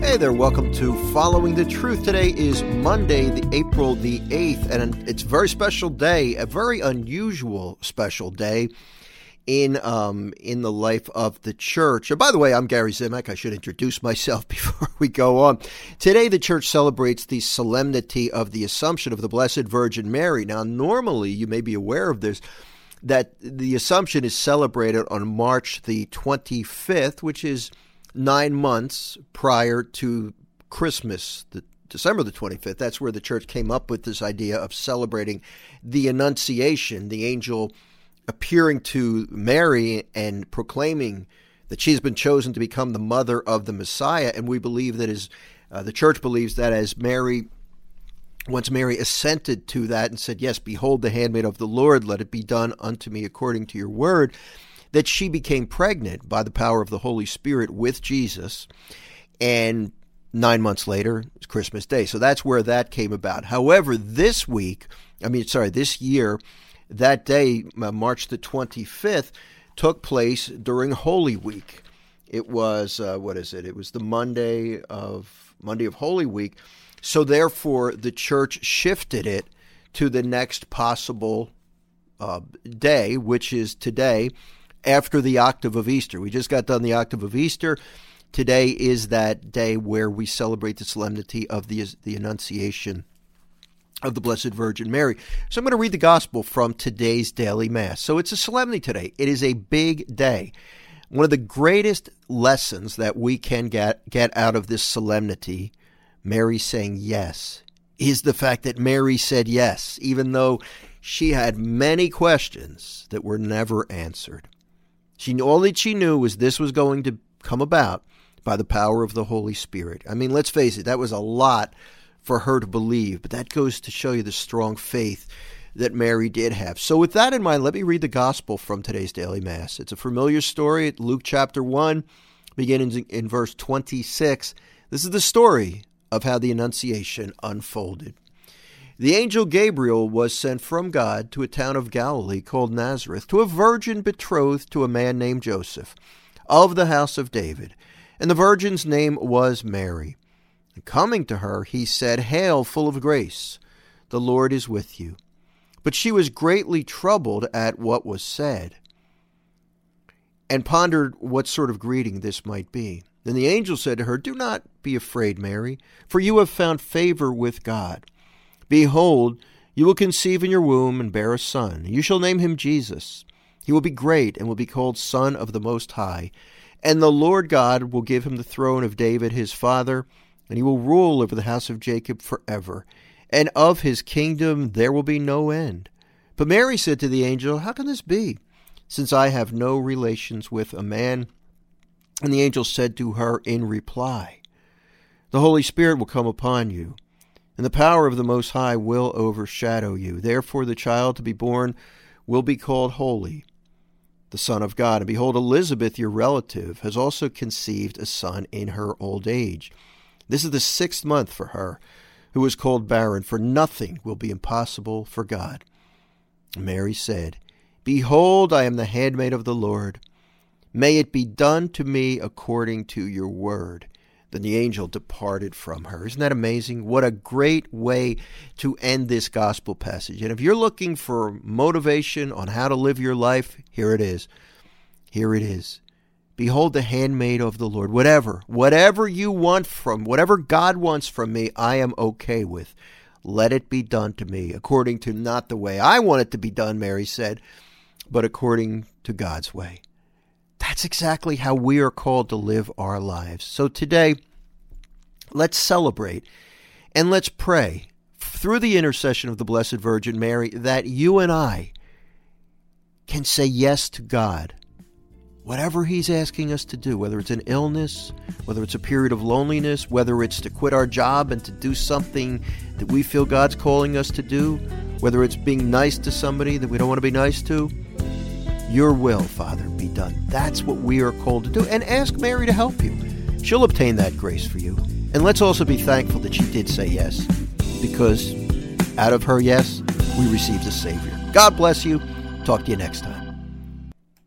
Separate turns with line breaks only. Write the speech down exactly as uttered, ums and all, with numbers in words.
Hey there, welcome to Following the Truth. Today is Monday, the April the eighth, and it's a very special day, a very unusual special day in um in the life of the church. And by the way, I'm Gary Zimak. I should introduce myself before we go on. Today, the church celebrates the solemnity of the Assumption of the Blessed Virgin Mary. Now, normally, you may be aware of this, that the Assumption is celebrated on March the twenty-fifth, which is nine months prior to Christmas, the December the twenty-fifth. That's where the church came up with this idea of celebrating the Annunciation, the angel appearing to Mary and proclaiming that she's been chosen to become the mother of the Messiah. And we believe that as uh, the church believes that as Mary, once Mary assented to that and said, "Yes, behold the handmaid of the Lord, let it be done unto me according to your word," that she became pregnant by the power of the Holy Spirit with Jesus, and nine months later, it's Christmas Day. So that's where that came about. However, this week, I mean, sorry, this year, that day, March the twenty-fifth, took place during Holy Week. It was, uh, what is it? It was the Monday of Monday of Holy Week. So therefore, the church shifted it to the next possible uh, day, which is today, after the octave of Easter. We just got done the octave of Easter. Today is that day where we celebrate the solemnity of the, the Annunciation of the Blessed Virgin Mary. So I'm going to read the gospel from today's daily Mass. So it's a solemnity today. It is a big day. One of the greatest lessons that we can get, get out of this solemnity, Mary saying yes, is the fact that Mary said yes, even though she had many questions that were never answered. She all that she knew was this was going to come about by the power of the Holy Spirit. I mean, let's face it, that was a lot for her to believe, but that goes to show you the strong faith that Mary did have. So with that in mind, let me read the gospel from today's daily Mass. It's a familiar story, Luke chapter one, beginning in verse twenty-six. This is the story of how the Annunciation unfolded. The angel Gabriel was sent from God to a town of Galilee called Nazareth, to a virgin betrothed to a man named Joseph, of the house of David. And the virgin's name was Mary. And coming to her, he said, "Hail, full of grace, the Lord is with you." But she was greatly troubled at what was said, and pondered what sort of greeting this might be. Then the angel said to her, "Do not be afraid, Mary, for you have found favor with God. Behold, you will conceive in your womb and bear a son. You shall name him Jesus. He will be great and will be called Son of the Most High. And the Lord God will give him the throne of David his father, and he will rule over the house of Jacob forever. And of his kingdom there will be no end." But Mary said to the angel, "How can this be, since I have no relations with a man?" And the angel said to her in reply, "The Holy Spirit will come upon you, and the power of the Most High will overshadow you. Therefore the child to be born will be called Holy, the Son of God. And behold, Elizabeth, your relative, has also conceived a son in her old age. This is the sixth month for her, who is called barren, for nothing will be impossible for God." And Mary said, "Behold, I am the handmaid of the Lord. May it be done to me according to your word." Then the angel departed from her. Isn't that amazing? What a great way to end this gospel passage. And if you're looking for motivation on how to live your life, here it is. Here it is. Behold the handmaid of the Lord. Whatever, whatever you want from, whatever God wants from me, I am okay with. Let it be done to me according to not the way I want it to be done, Mary said, but according to God's way. That's exactly how we are called to live our lives. So today, let's celebrate and let's pray through the intercession of the Blessed Virgin Mary that you and I can say yes to God. Whatever he's asking us to do, whether it's an illness, whether it's a period of loneliness, whether it's to quit our job and to do something that we feel God's calling us to do, whether it's being nice to somebody that we don't want to be nice to, your will, Father, be done. That's what we are called to do. And ask Mary to help you. She'll obtain that grace for you. And let's also be thankful that she did say yes, because out of her yes, we received a Savior. God bless you. Talk to you next time.